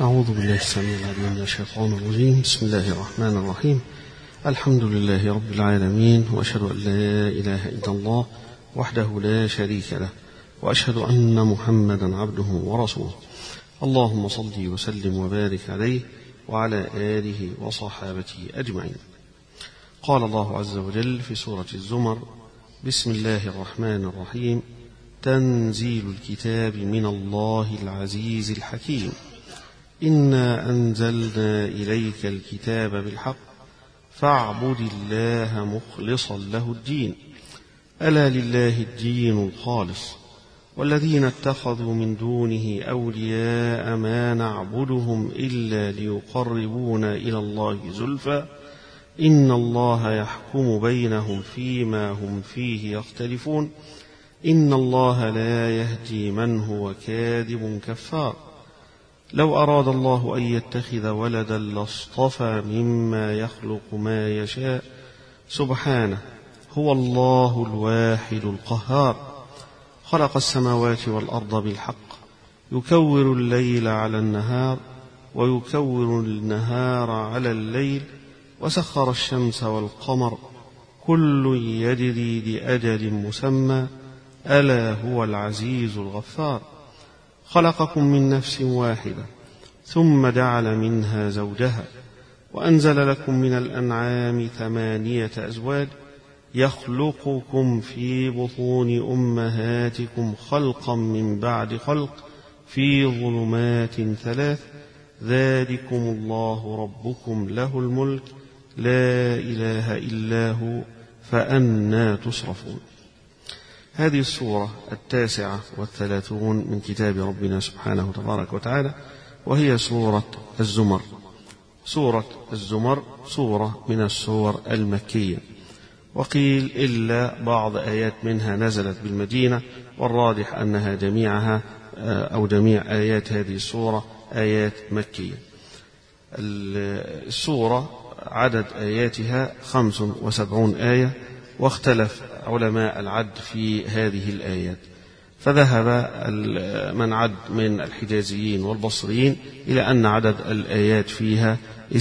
أعوذ بالله السميع العليم من الشيطان الرجيم. بسم الله الرحمن الرحيم. الحمد لله رب العالمين، وأشهد أن لا إله إلا الله وحده لا شريك له، وأشهد أن محمدا عبده ورسوله. اللهم صل وسلم وبارك عليه وعلى آله وصحابته أجمعين. قال الله عز وجل في سورة الزمر: بسم الله الرحمن الرحيم. تنزيل الكتاب من الله العزيز الحكيم. إنا أنزلنا إليك الكتاب بالحق فاعبد الله مخلصا له الدين، ألا لله الدين الخالص، والذين اتخذوا من دونه أولياء ما نعبدهم إلا ليقربونا إلى الله زلفى إن الله يحكم بينهم فيما هم فيه يختلفون إن الله لا يهدي من هو كاذب كفار. لو أراد الله أن يتخذ ولدا لاصطفى مما يخلق ما يشاء سبحانه، هو الله الواحد القهار. خلق السماوات والأرض بالحق، يكور الليل على النهار ويكور النهار على الليل، وسخر الشمس والقمر كل يجري لأجل مسمى، ألا هو العزيز الغفار. خلقكم من نفس واحدة ثم جعل منها زوجها وأنزل لكم من الأنعام 8 أزواج يخلقكم في بطون أمهاتكم خلقا من بعد خلق في ظلمات 3 ذلكم الله ربكم له الملك لا إله إلا هو فأنى تصرفون. هذه السورة 39 من كتاب ربنا سبحانه تبارك وتعالى، وهي سورة الزمر. سورة الزمر سورة من السور المكية، وقيل إلا بعض آيات منها نزلت بالمدينة، والراجح أنها جميعها أو جميع آيات هذه السورة آيات مكية. السورة عدد آياتها 75 آية، واختلف علماء العد في هذه الآيات، فذهب من عد من الحجازيين والبصريين إلى أن عدد الآيات فيها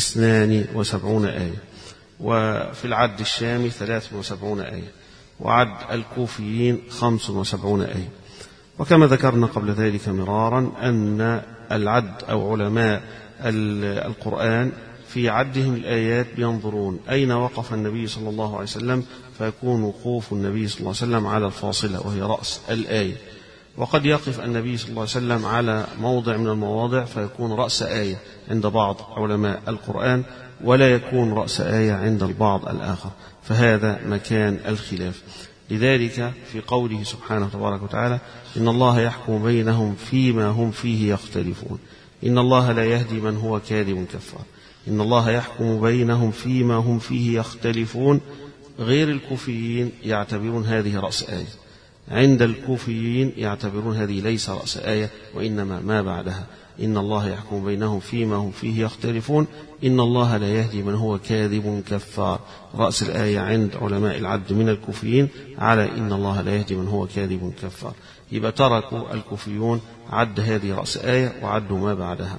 72 آية، وفي العد الشامي 73 آية، وعد الكوفيين 75 آية. وكما ذكرنا قبل ذلك مرارا أن العد أو علماء القرآن في عدهم الآيات بينظرون أين وقف النبي صلى الله عليه وسلم، فيكون وقوف النبي صلى الله عليه وسلم على الفاصلة وهي رأس الآية، وقد يقف النبي صلى الله عليه وسلم على موضع من المواضع فيكون رأس آية عند بعض علماء القرآن، ولا يكون رأس آية عند البعض الآخر، فهذا مكان الخلاف. لذلك في قوله سبحانه تبارك وتعالى: إن الله يحكم بينهم فيما هم فيه يختلفون إن الله لا يهدي من هو كاذب كفار. إن الله يحكم بينهم فيما هم فيه يختلفون، غير الكوفيين يعتبرون هذه رأس آية، عند الكوفيين يعتبرون هذه ليس رأس آية وإنما ما بعدها. إن الله يحكم بينهم فيما هم فيه يختلفون إن الله لا يهدي من هو كاذب كفار. رأس الآية عند علماء العد من الكوفيين على إن الله لا يهدي من هو كاذب كفار، يبقى تركوا الكوفيون عد هذه رأس آية وعدوا ما بعدها.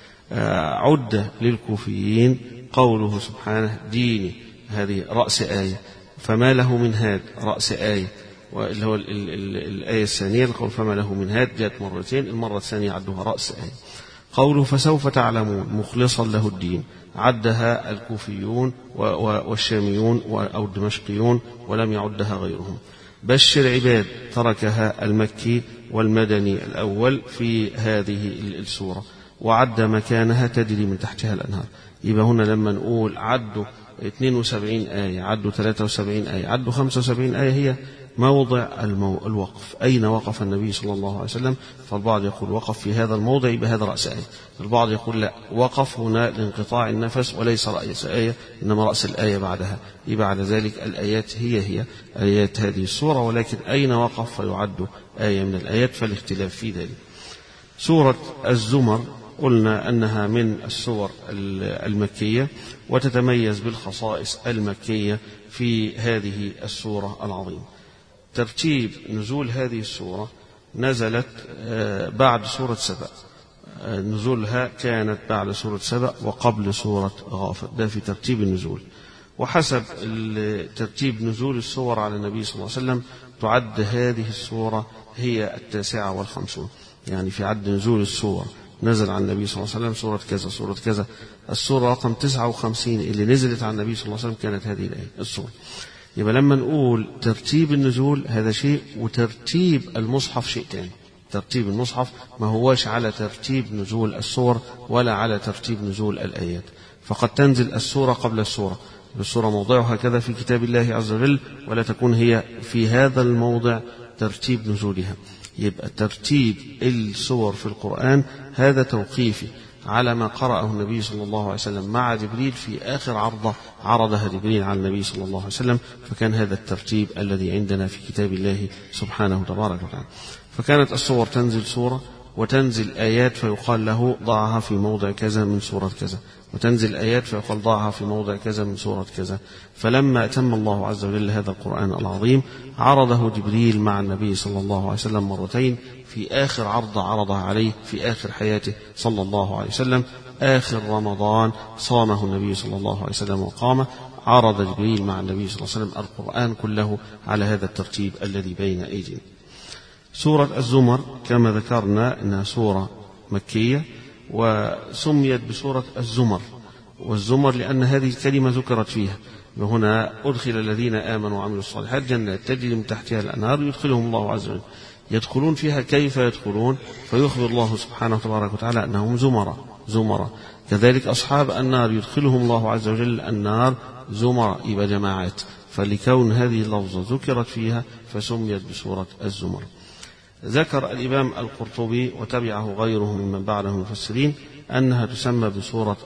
عد للكوفيين قوله سبحانه: ديني، هذه رأس آية، فما له من هاد رأس آية، واللي هو الآية الثانية القول فما له من هاد جاءت مرتين، المرة الثانية عدها رأس آية. قوله فسوف تعلمون مخلصا له الدين، عدها الكوفيون والشاميون أو الدمشقيون ولم يعدها غيرهم. بشر عباد تركها المكي والمدني الأول في هذه السورة، وعد مكانها تجري من تحتها الأنهار. يبقى هنا لما نقول عدوا 72 آية، عدوا 73 آية، عدوا 75 آية، هي موضع الوقف، أين وقف النبي صلى الله عليه وسلم. فالبعض يقول وقف في هذا الموضع يبقى هذا رأس آية، البعض يقول لا، وقف هنا لانقطاع النفس وليس رأس آية إنما رأس الآية بعدها. يبقى على ذلك الآيات هي آيات هذه السورة، ولكن أين وقف فيعد آية من الآيات، فالاختلاف في ذلك. سورة الزمر قلنا أنها من السور المكية، وتتميز بالخصائص المكية في هذه السورة العظيمة. ترتيب نزول هذه السورة: نزلت بعد سورة سبأ، نزولها كانت بعد سورة سبأ وقبل سورة غافر، ده في ترتيب النزول. وحسب ترتيب نزول السور على النبي صلى الله عليه وسلم تعد هذه السورة هي 59، يعني في عد نزول السور نزل على النبي صلى الله عليه وسلم سورة كذا سورة كذا، السورة رقم 59 اللي نزلت على النبي صلى الله عليه وسلم كانت هذه الآية السورة. يبقى لما نقول ترتيب النزول هذا شيء، وترتيب المصحف شيء تاني. ترتيب المصحف ما هواش على ترتيب نزول السور ولا على ترتيب نزول الآيات، فقد تنزل السورة قبل السورة، السورة موضعها كذا في كتاب الله عز وجل ولا تكون هي في هذا الموضع ترتيب نزولها. يبقى ترتيب السور في القرآن هذا توقيفي على ما قرأه النبي صلى الله عليه وسلم مع جبريل في آخر عرضة عرضها جبريل على النبي صلى الله عليه وسلم، فكان هذا الترتيب الذي عندنا في كتاب الله سبحانه تبارك وتعالى. فكانت السور تنزل سورة وتنزل آيات فيقال له ضعها في موضع كذا من سورة كذا، وتنزل آيات فيقال ضعها في موضع كذا من سورة كذا. فلما أتم الله عز وجل هذا القرآن العظيم عرضه جبريل مع النبي صلى الله عليه وسلم مرتين في آخر عرض عرضها عليه في آخر حياته صلى الله عليه وسلم. آخر رمضان صامه النبي صلى الله عليه وسلم وقامه، عرض جبريل مع النبي صلى الله عليه وسلم القرآن كله على هذا الترتيب الذي بين أيدينا. سورة الزمر كما ذكرنا أنها سورة مكية وسميت بسورة الزمر، والزمر لأن هذه الكلمة ذكرت فيها، وهنا أدخل الذين آمنوا وعملوا الصالحات جنات تجري من تحتها الأنهار يدخلهم الله عز وجل. يدخلون فيها كيف يدخلون؟ فيخبر الله سبحانه وتبارك وتعالى أنهم زمرة. كذلك أصحاب النار يدخلهم الله عز وجل النار زمرة، يبقى جماعات، فلكون هذه اللفظة ذكرت فيها فسميت بسورة الزمر. ذكر الإمام القرطبي وتبعه غيره ممن بعده المفسرين أنها تسمى بسورة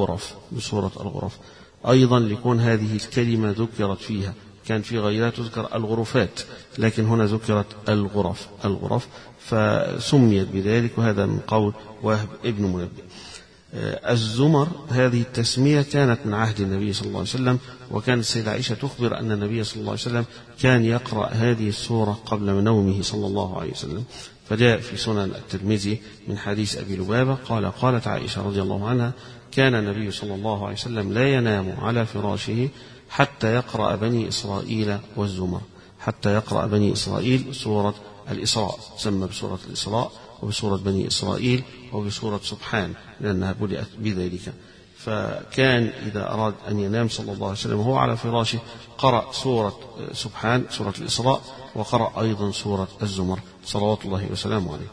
الغرف أيضا لكون هذه الكلمة ذكرت فيها، كان في غيرها تذكر الغرفات لكن هنا ذكرت الغرف فسميت بذلك، وهذا من قول وهب ابن منبه. الزمر هذه التسمية كانت من عهد النبي صلى الله عليه وسلم، وكانت السيدة عائشة تخبر أن النبي صلى الله عليه وسلم كان يقرأ هذه السورة قبل نومه صلى الله عليه وسلم. فجاء في سنن الترمذي من حديث أبي لبابة قالت عائشة رضي الله عنها كان النبي صلى الله عليه وسلم لا ينام على فراشه حتى يقرأ بني إسرائيل والزمر، حتى يقرأ بني إسرائيل سورة الإسراء، سمى بسورة الإسراء وبسورة بني إسرائيل وبسورة سبحان لأنها بدأت بذلك. فكان إذا أراد أن ينام صلى الله عليه وسلم وهو على فراشه قرأ سورة سبحان سورة الإسراء، وقرأ أيضا سورة الزمر صلوات الله وسلامه عليه.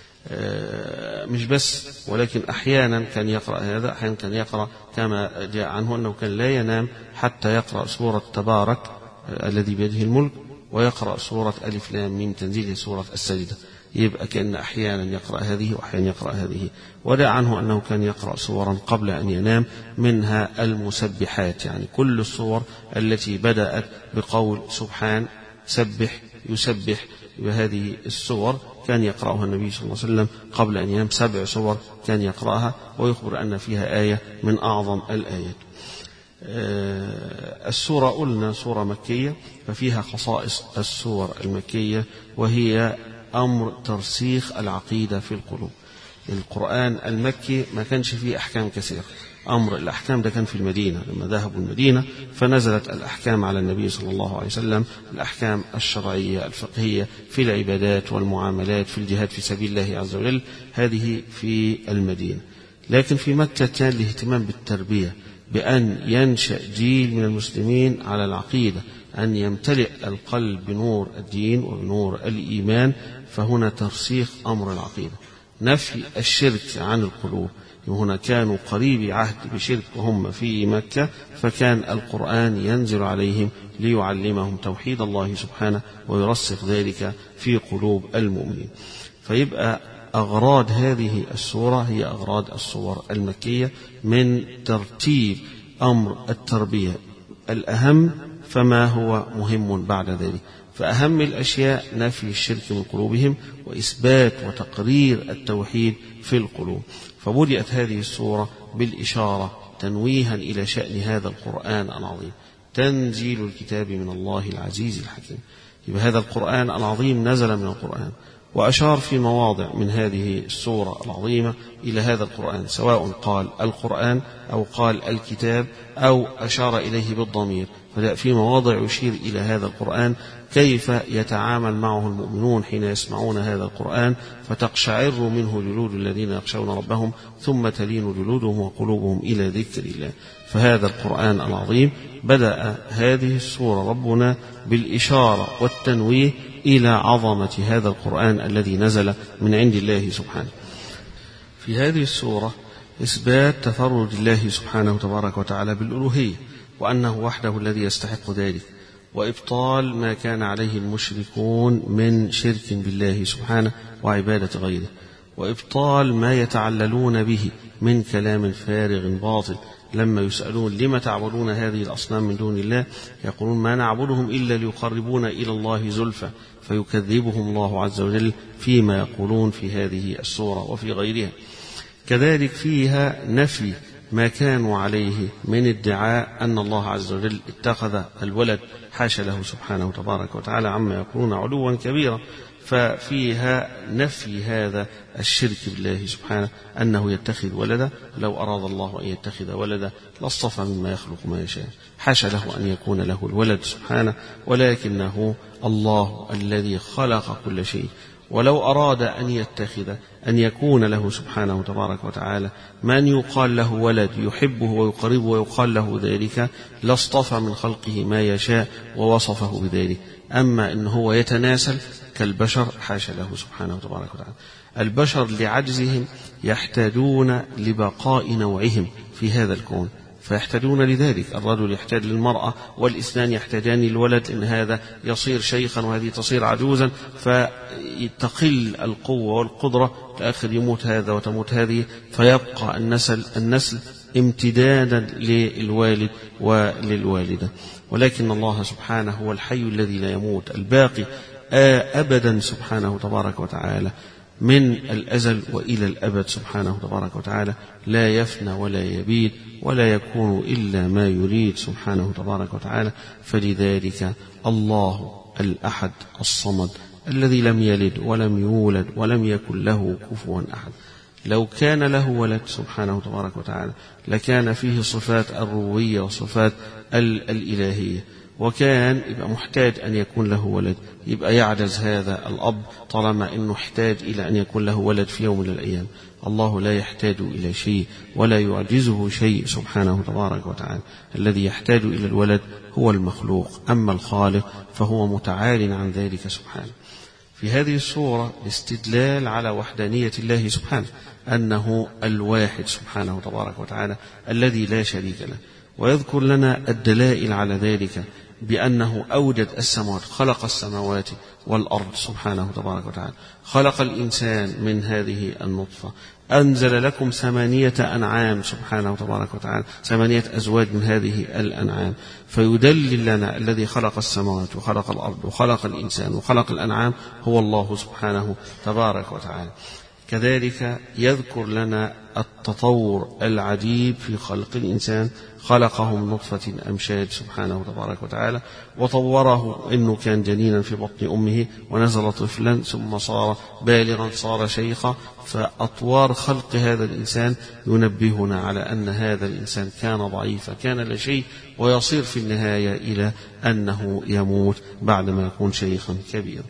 مش بس ولكن أحيانا كان يقرأ هذا، أحيانا كان يقرأ كما جاء عنه أنه كان لا ينام حتى يقرأ سورة تبارك الذي بيده الملك، ويقرأ سورة ألف لام ميم تنزيل سورة السجدة. يبقى كأن أحيانا يقرأ هذه وأحيانا يقرأ هذه. ودع عنه أنه كان يقرأ سورا قبل أن ينام منها المسبحات، يعني كل الصور التي بدأت بقول سبحان سبح يسبح، بهذه السور كان يقرأها النبي صلى الله عليه وسلم قبل أن ينام 7 سور كان يقرأها، ويخبر أن فيها آية من أعظم الآيات. السورة قلنا سورة مكية، ففيها خصائص السور المكية وهي أمر ترسيخ العقيدة في القلوب. القرآن المكي ما كانش فيه أحكام كثيرة، أمر الأحكام ده كان في المدينة، لما ذهبوا المدينة فنزلت الأحكام على النبي صلى الله عليه وسلم، الأحكام الشرعية الفقهية في العبادات والمعاملات في الجهاد في سبيل الله عز وجل، هذه في المدينة. لكن في مكة كان الاهتمام بالتربية، بأن ينشأ جيل من المسلمين على العقيدة، أن يمتلئ القلب بنور الدين وبنور الإيمان، فهنا ترسيخ أمر العقيدة، نفي الشرك عن القلوب. وهنا كانوا قريبي عهد بشرك وهم في مكة، فكان القرآن ينزل عليهم ليعلمهم توحيد الله سبحانه ويرسخ ذلك في قلوب المؤمنين. فيبقى أغراض هذه السورة هي أغراض السور المكية من ترتيب أمر التربية الأهم، فما هو مهم بعد ذلك. فأهم الأشياء نفي الشرك من قلوبهم وإثبات وتقرير التوحيد في القلوب. فبدأت هذه السورة بالإشارة تنويها إلى شأن هذا القرآن العظيم، تنزيل الكتاب من الله العزيز الحكيم. يبقى هذا القرآن العظيم نزل من القرآن، وأشار في مواضع من هذه السورة العظيمة إلى هذا القرآن، سواء قال القرآن أو قال الكتاب أو أشار إليه بالضمير، في مواضع يشير إلى هذا القرآن كيف يتعامل معه المؤمنون حين يسمعون هذا القرآن، فتقشعر منه جلود الذين يخشون ربهم ثم تلين جلودهم وقلوبهم إلى ذكر الله. فهذا القرآن العظيم بدأ هذه السورة ربنا بالإشارة والتنويه إلى عظمة هذا القرآن الذي نزل من عند الله سبحانه. في هذه السورة إثبات تفرد الله سبحانه تبارك وتعالى بالألوهية، وأنه وحده الذي يستحق ذلك، وإبطال ما كان عليه المشركون من شرك بالله سبحانه وعبادة غيره، وإبطال ما يتعللون به من كلام فارغ باطل. لما يسألون لما تعبدون هذه الأصنام من دون الله يقولون ما نعبدهم إلا ليقربونا إلى الله زلفى، فيكذبهم الله عز وجل فيما يقولون في هذه السورة وفي غيرها. كذلك فيها نفي ما كانوا عليه من ادعاء أن الله عز وجل اتخذ الولد، حاشا له سبحانه تبارك وتعالى عما يقولون علوا كبيرا. ففيها نفي هذا الشرك بالله سبحانه أنه يتخذ ولدا، لو أراد الله أن يتخذ ولدا لاصطفى مما يخلق ما يشاء، حاشا له أن يكون له الولد سبحانه، ولكنه الله الذي خلق كل شيء. ولو أراد أن يتخذ أن يكون له سبحانه تبارك وتعالى من يقال له ولد يحبه ويقربه ويقال له ذلك لاصطفى من خلقه ما يشاء ووصفه بذلك. أما إن هو يتناسل كالبشر حاشا له سبحانه تبارك وتعالى. البشر لعجزهم يحتاجون لبقاء نوعهم في هذا الكون، فيحتاجون لذلك. الرجل يحتاج للمرأة، والاثنان يحتاجان للولد، إن هذا يصير شيخا وهذه تصير عجوزا، فتقل القوة والقدرة، لآخر يموت هذا وتموت هذه، فيبقى النسل امتدادا للوالد وللوالدة. ولكن الله سبحانه هو الحي الذي لا يموت، الباقي أبدا سبحانه تبارك وتعالى، من الأزل وإلى الأبد سبحانه تبارك وتعالى، لا يفنى ولا يبيد ولا يكون إلا ما يريد سبحانه تبارك وتعالى. فلذلك الله الأحد الصمد الذي لم يلد ولم يولد ولم يكن له كفوا أحد. لو كان له ولد سبحانه تبارك وتعالى لكان فيه صفات الربوبية وصفات الإلهية، وكان يبقى محتاج أن يكون له ولد، يبقى يعجز هذا الأب طالما أنه احتاج إلى أن يكون له ولد في يوم من الأيام. الله لا يحتاج إلى شيء ولا يعجزه شيء سبحانه تبارك وتعالى. الذي يحتاج إلى الولد هو المخلوق، أما الخالق فهو متعال عن ذلك سبحانه. في هذه السورة الاستدلال على وحدانية الله سبحانه، أنه الواحد سبحانه تبارك وتعالى الذي لا شريك له، ويذكر لنا الدلائل على ذلك بأنه أوجد السماوات، خلق السماوات والأرض سبحانه تبارك وتعالى، خلق الإنسان من هذه النطفة، أنزل لكم 8 أنعام سبحانه تبارك وتعالى، 8 أزواج من هذه الأنعام، فيدلل لنا الذي خلق السماوات وخلق الأرض وخلق الإنسان وخلق الأنعام هو الله سبحانه تبارك وتعالى. كذلك يذكر لنا التطور العجيب في خلق الإنسان، خلقه من نطفة أمشاج سبحانه تبارك وتعالى، وطوره إنه كان جنينا في بطن أمه ونزل طفلا ثم صار بالغا صار شيخا. فأطوار خلق هذا الإنسان ينبهنا على أن هذا الإنسان كان ضعيفا، كان لا شيء، ويصير في النهاية إلى أنه يموت بعدما يكون شيخا كبيرا.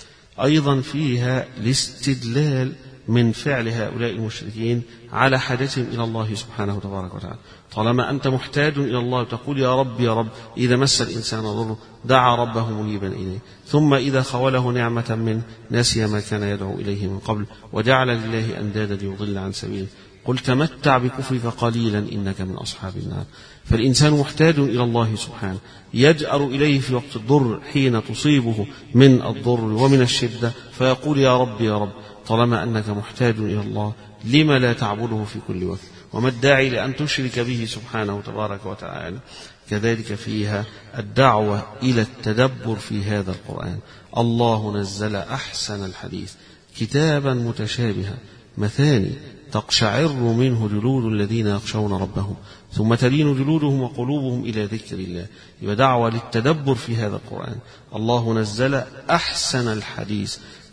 أيضا فيها الاستدلال من فعل هؤلاء المشركين على حاجتهم إلى الله سبحانه تبارك وتعالى. طالما أنت محتاج إلى الله تقول يا رب يا رب، إذا مس الإنسان ضر دعا ربه منيبا إليه، ثم إذا خوله نعمة منه نسي ما كان يدعو إليه من قبل وجعل لله أندادا ليضل عن سبيله، قل تمتع بكفرك قليلا إنك من أصحاب النار. فالإنسان محتاج إلى الله سبحانه، يجأر إليه في وقت الضر حين تصيبه من الضر ومن الشدة، فيقول يا رب يا رب. طالما أنك محتاج إلى الله لما لا تعبده في كل وقت؟ وما الداعي لأن تشرك به سبحانه تبارك وتعالى؟ كذلك فيها الدعوة إلى التدبر في هذا القرآن. الله نزل أحسن الحديث كتابا متشابها مثاني تقشعر منه جلود الذين يخشون ربهم ثم تلين جلودهم وقلوبهم إلى ذكر الله. يبقى دعوة للتدبر في هذا القرآن. الله نزل أحسن الحديث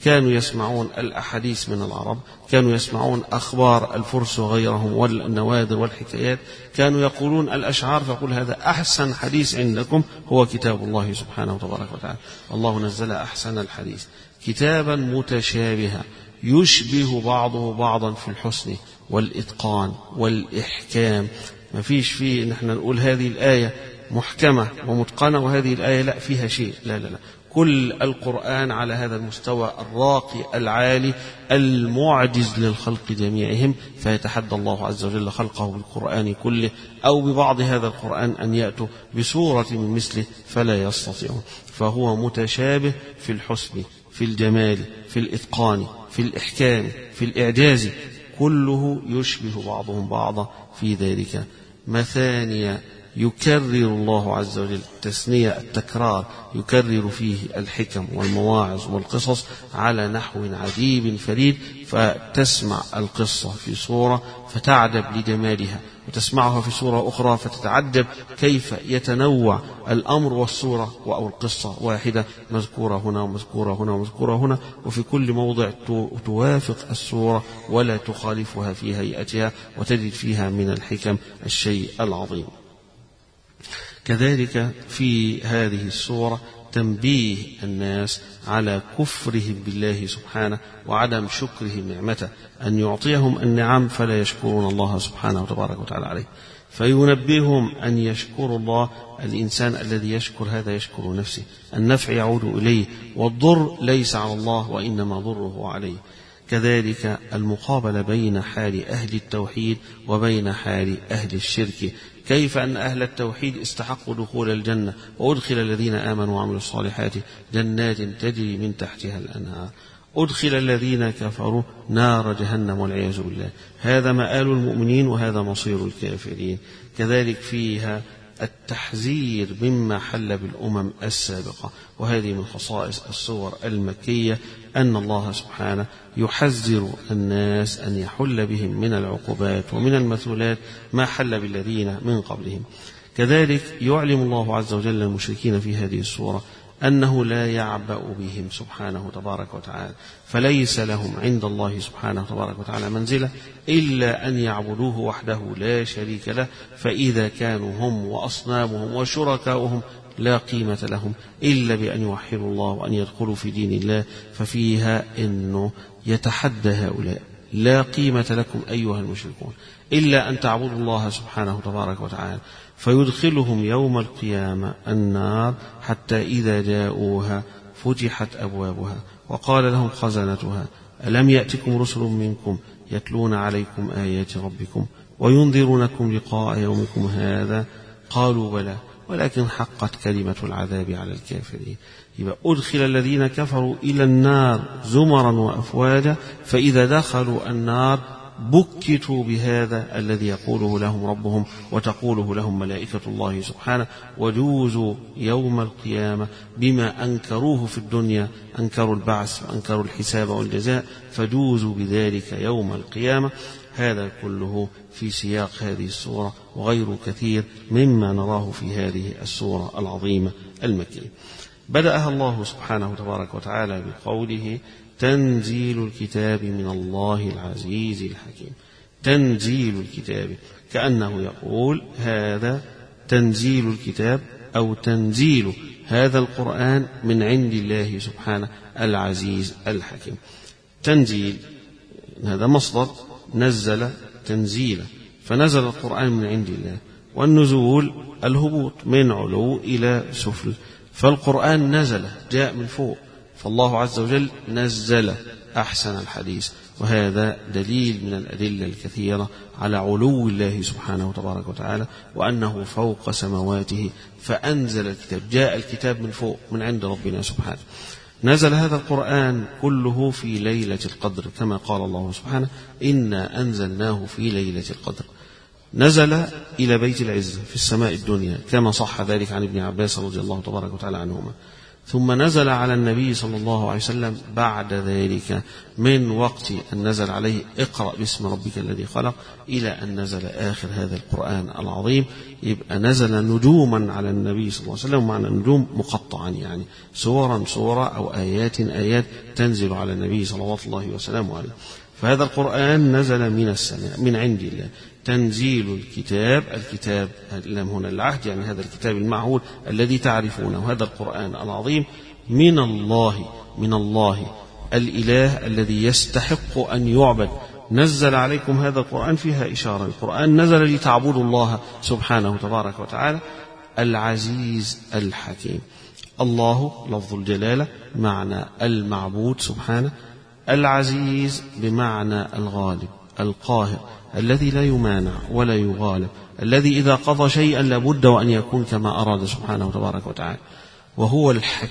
كانوا يسمعون الأحاديث من العرب، كانوا يسمعون أخبار الفرس وغيرهم والنوادر والحكايات، كانوا يقولون الأشعار، فقل هذا أحسن حديث عندكم هو كتاب الله سبحانه وتبارك وتعالى. الله نزل أحسن الحديث كتابا متشابها يشبه بعضه بعضا في الحسن والإتقان والإحكام. ما فيش فيه نحن نقول هذه الآية محكمة ومتقنة وهذه الآية لا فيها شيء، لا لا لا، كل القرآن على هذا المستوى الراقي العالي المعجز للخلق جميعهم، فيتحدى الله عز وجل خلقه بالقرآن كله أو ببعض هذا القرآن أن يأتوا بسورة من مثله فلا يستطيعون. فهو متشابه في الحسن، في الجمال، في الإتقان، في الإحكام، في الإعجاز، كله يشبه بعضهم بعضا في ذلك. مثانية يكرر الله عز وجل، تثنية التكرار، يكرر فيه الحكم والمواعظ والقصص على نحو عجيب فريد، فتسمع القصة في صورة فتعجب لجمالها، وتسمعها في صورة أخرى فتتعجب كيف يتنوع الأمر والصورة أو القصة واحدة مذكورة هنا ومذكورة هنا ومذكورة هنا، وفي كل موضع توافق الصورة ولا تخالفها في هيئتها، وتجد فيها من الحكم الشيء العظيم. كذلك في هذه السورة تنبيه الناس على كفرهم بالله سبحانه وعدم شكرهم نعمته، أن يعطيهم النعم فلا يشكرون الله سبحانه وتبارك وتعالى عليه، فينبههم أن يشكروا الله. الإنسان الذي يشكر هذا يشكر نفسه، النفع يعود إليه والضر ليس على الله وإنما ضره عليه. كذلك المقابلة بين حال أهل التوحيد وبين حال أهل الشرك، كيف أن أهل التوحيد استحقوا دخول الجنة وأدخل الذين آمنوا وعملوا الصالحات جنات تجري من تحتها الأنهار، أدخل الذين كفروا نار جهنم والعياذ بالله. هذا مآل المؤمنين وهذا مصير الكافرين. كذلك فيها التحذير مما حل بالأمم السابقة، وهذه من خصائص السور المكية أن الله سبحانه يحذر الناس أن يحل بهم من العقوبات ومن المثولات ما حل بالذين من قبلهم. كذلك يعلم الله عز وجل المشركين في هذه السورة أنه لا يعبأ بهم سبحانه تبارك وتعالى، فليس لهم عند الله سبحانه تبارك وتعالى منزلة إلا أن يعبدوه وحده لا شريك له، فإذا كانوا هم وأصنامهم وشركاؤهم لا قيمة لهم إلا بأن يوحدوا الله وأن يدخلوا في دين الله، ففيها أنه يتحدى هؤلاء: لا قيمة لكم أيها المشركون إلا أن تعبدوا الله سبحانه تبارك وتعالى، فيدخلهم يوم القيامة النار حتى إذا جاءوها فتحت أبوابها وقال لهم خزنتها ألم يأتكم رسل منكم يتلون عليكم آيات ربكم وينذرونكم لقاء يومكم هذا قالوا بلى ولكن حقت كلمة العذاب على الكافرين. يبقى أدخل الذين كفروا إلى النار زمرا وأفواجا، فإذا دخلوا النار بكتوا بهذا الذي يقوله لهم ربهم وتقوله لهم ملائكة الله سبحانه، وجوزوا يوم القيامة بما أنكروه في الدنيا، أنكروا البعث وأنكروا الحساب والجزاء، فجوزوا بذلك يوم القيامة. هذا كله في سياق هذه السورة وغير كثير مما نراه في هذه السورة العظيمة المكية. بدأها الله سبحانه تبارك وتعالى بقوله: تنزيل الكتاب من الله العزيز الحكيم. تنزيل الكتاب، كأنه يقول هذا تنزيل الكتاب أو تنزيل هذا القرآن من عند الله سبحانه العزيز الحكيم. تنزيل هذا مصدر نزل تنزيلا، فنزل القرآن من عند الله، والنزول الهبوط من علو إلى سفل، فالقرآن نزل جاء من فوق، فالله عز وجل نزل أحسن الحديث، وهذا دليل من الأدلة الكثيرة على علو الله سبحانه تبارك وتعالى وأنه فوق سماواته، فأنزل الكتاب، جاء الكتاب من فوق من عند ربنا سبحانه. نزل هذا القرآن كله في ليلة القدر كما قال الله سبحانه: إنا أنزلناه في ليلة القدر. نزل إلى بيت العزة في السماء الدنيا كما صح ذلك عن ابن عباس رضي الله تبارك وتعالى عنهما. ثم نزل على النبي صلى الله عليه وسلم بعد ذلك من وقت أن نزل عليه اقرأ باسم ربك الذي خلق إلى أن نزل آخر هذا القرآن العظيم. يبقى نزل نجوما على النبي صلى الله عليه وسلم، معنى النجوم مقطعا يعني سورة أو آيات تنزل على النبي صلى الله عليه وسلم عليه. فهذا القرآن نزل من السماء من عند الله، تنزيل الكتاب لم هنا العهد يعني هذا الكتاب المعهود الذي تعرفونه، هذا القرآن العظيم من الله الإله الذي يستحق أن يعبد. نزل عليكم هذا القرآن، فيها إشارة القرآن نزل لتعبدوا الله سبحانه تبارك وتعالى العزيز الحكيم. الله لفظ الجلالة معنى المعبود سبحانه، العزيز بمعنى الغالب القاهر الذي لا يمانع ولا يغالب، الذي إذا قضى شيئا لابد وأن يكون كما أراد سبحانه تبارك وتعالى. وهو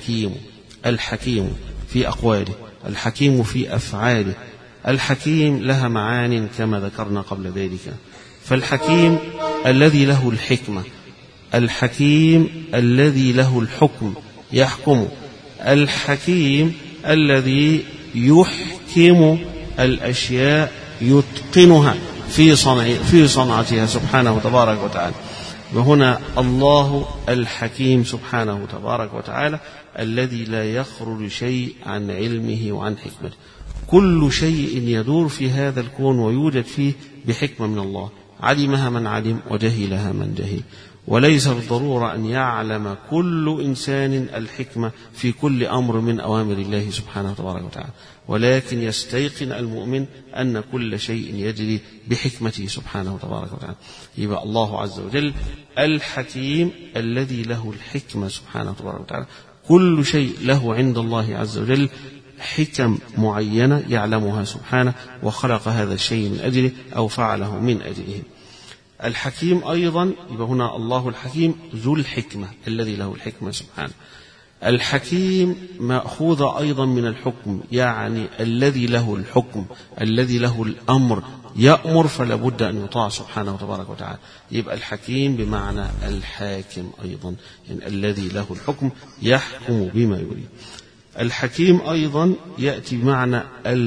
الحكيم في أقواله، الحكيم في أفعاله. الحكيم لها معان كما ذكرنا قبل ذلك، فالحكيم الذي له الحكمة، الحكيم الذي له الحكم يحكم، الحكيم الذي يحكم الأشياء يتقنها في صنعتها سبحانه تبارك وتعالى. وهنا الله الحكيم سبحانه تبارك وتعالى الذي لا يخرج شيء عن علمه وعن حكمته. كل شيء يدور في هذا الكون ويوجد فيه بحكمة من الله، علمها من علم وجهلها من جهل. وليس بالضرورة أن يعلم كل إنسان الحكمة في كل أمر من أوامر الله سبحانه تبارك وتعالى، ولكن يستيقن المؤمن أن كل شيء يجري بحكمته سبحانه تبارك وتعالى. يبقى الله عز وجل الحكيم الذي له الحكمة سبحانه تبارك وتعالى. كل شيء له عند الله عز وجل حكم معينة يعلمها سبحانه، وخلق هذا الشيء من أجله أو فعله من أجله. الحكيم أيضا يبقى هنا الله الحكيم ذو الحكمة الذي له الحكمة سبحانه. الحكيم مأخوذ أيضا من الحكم، يعني الذي له الحكم الذي له الأمر، يأمر فلا بد أن يطاع سبحانه تبارك وتعالى. يبقى الحكيم بمعنى الحاكم أيضا، يعني الذي له الحكم يحكم بما يريد. الحكيم أيضا يأتي بمعنى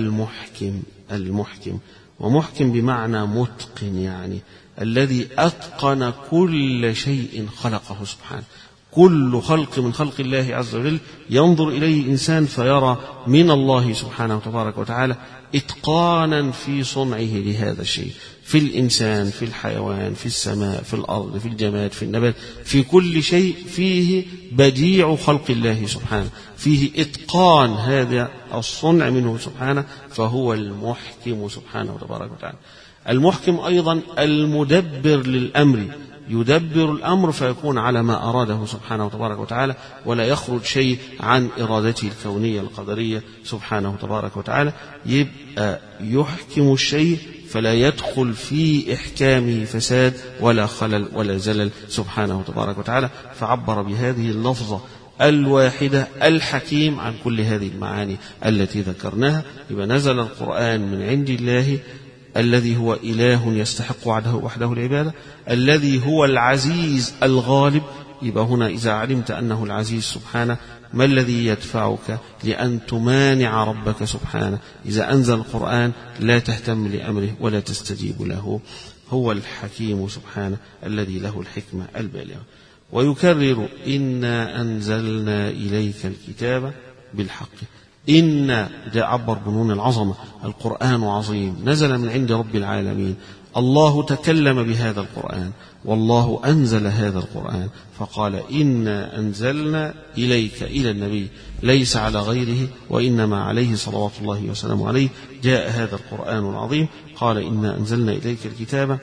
المحكم، ومحكم بمعنى متقن، يعني الذي أتقن كل شيء خلقه سبحانه. كل خلق من خلق الله عز وجل ينظر إليه إنسان فيرى من الله سبحانه تبارك وتعالى إتقانا في صنعه لهذا الشيء، في الإنسان، في الحيوان، في السماء، في الأرض، في الجماد، في النبات، في كل شيء فيه بديع خلق الله سبحانه، فيه إتقان هذا الصنع منه سبحانه، فهو المحكم سبحانه تبارك وتعالى. المحكم أيضا المدبر للأمر، يدبر الأمر فيكون على ما أراده سبحانه تبارك وتعالى، ولا يخرج شيء عن إرادته الكونية القدرية سبحانه تبارك وتعالى. يبقى يحكم الشيء فلا يدخل في إحكامه فساد ولا خلل ولا زلل سبحانه تبارك وتعالى، فعبر بهذه اللفظة الواحدة الحكيم عن كل هذه المعاني التي ذكرناها. يبقى نزل القرآن من عند الله الذي هو إله يستحق وحده العبادة، الذي هو العزيز الغالب. يبقى هنا إذا علمت أنه العزيز سبحانه، ما الذي يدفعك لأن تمانع ربك سبحانه؟ إذا أنزل القرآن لا تهتم لأمره ولا تستجيب له. هو الحكيم سبحانه الذي له الحكمة البالغة. ويكرر إنا أنزلنا إليك الكتاب بالحق. إن ده عبر بنون العظمة، القرآن عظيم نزل من عند رب العالمين، الله تكلم بهذا القرآن والله أنزل هذا القرآن، فقال إنا أنزلنا إليك إلى النبي ليس على غيره وإنما عليه صلوات الله وسلامه عليه جاء هذا القرآن العظيم. قال إنا أنزلنا إليك الكتاب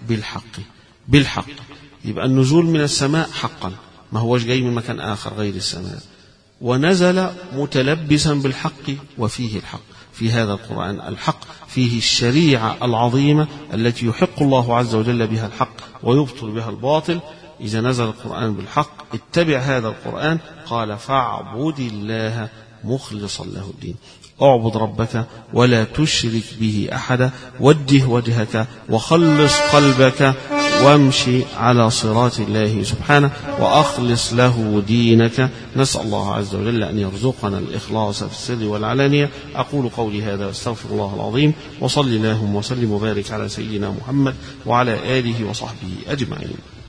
بالحق. يبقى النزول من السماء حقا، ما هوش جاي من مكان آخر غير السماء، ونزل متلبسا بالحق وفيه الحق. في هذا القرآن الحق فيه الشريعة العظيمة التي يحق الله عز وجل بها الحق ويبطل بها الباطل. إذا نزل القرآن بالحق اتبع هذا القرآن. قال فاعبد الله مخلصا له الدين، اعبد ربك ولا تشرك به أحدا، وجه وجهك وخلص قلبك وامشي على صراط الله سبحانه وأخلص له دينك. نسأل الله عز وجل أن يرزقنا الإخلاص في السر والعلانية. أقول قولي هذا واستغفر الله العظيم، وصلي اللهم وسلم وبارك على سيدنا محمد وعلى آله وصحبه أجمعين.